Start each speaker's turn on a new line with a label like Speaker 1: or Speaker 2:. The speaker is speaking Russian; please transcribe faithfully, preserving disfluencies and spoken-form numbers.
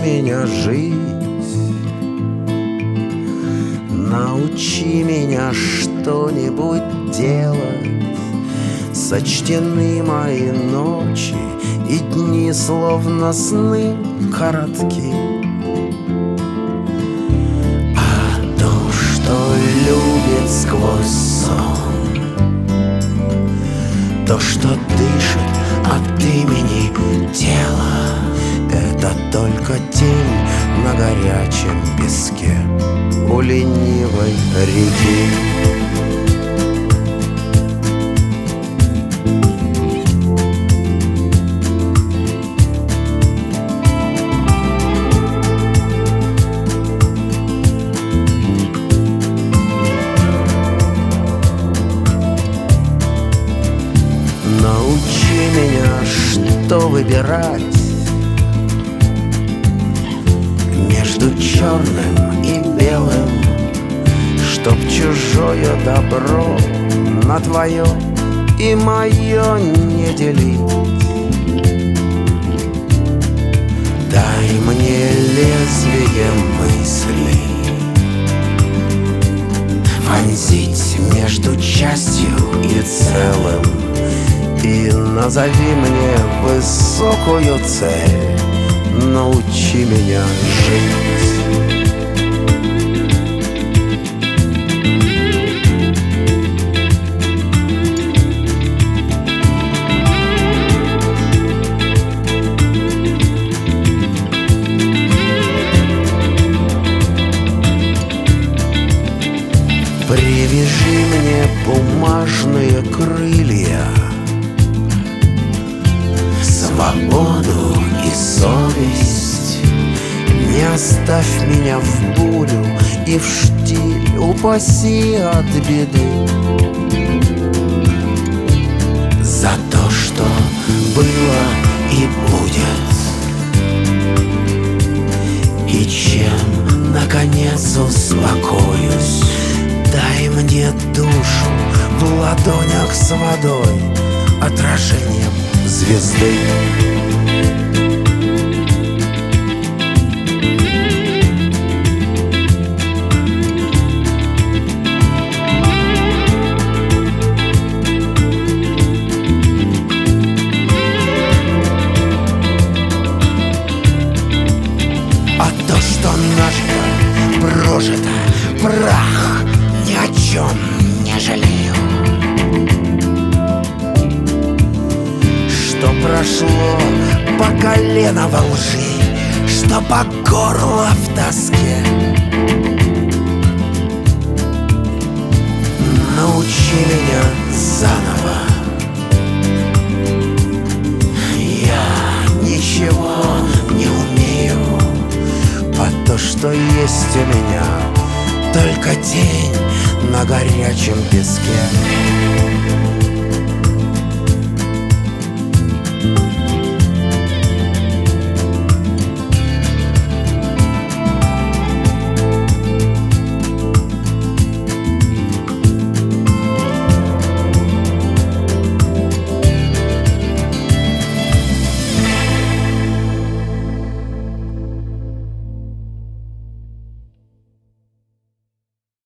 Speaker 1: меня жить, научи меня что-нибудь делать. Сочтены мои ночи и дни, словно сны коротки. А то, что любит сквозь сон, то, что дышит от имени тела, это только тень на горячем песке у ленивой реки. Научи меня, что выбирать между черным и белым, чтоб чужое добро на твое и мое не делить. Дай мне лезвие мысли вонзить между частью и целым, и назови мне высокую цель. Научи меня жить. Привяжи мне бумажные крылья, свободу и совесть. Не оставь меня в бурю и в штиль, упаси от беды. За то, что было и будет, и чем, наконец, успокоюсь. Дай мне душу в ладонях с водой, отражением звезды. А то, что нажито, прожито, прах, ни о чем не жалею. Что прошло по колено во лжи, что по горло в тоске. Научи меня заново. Я ничего не умею, а то, что есть у меня, только тень на горячем песке.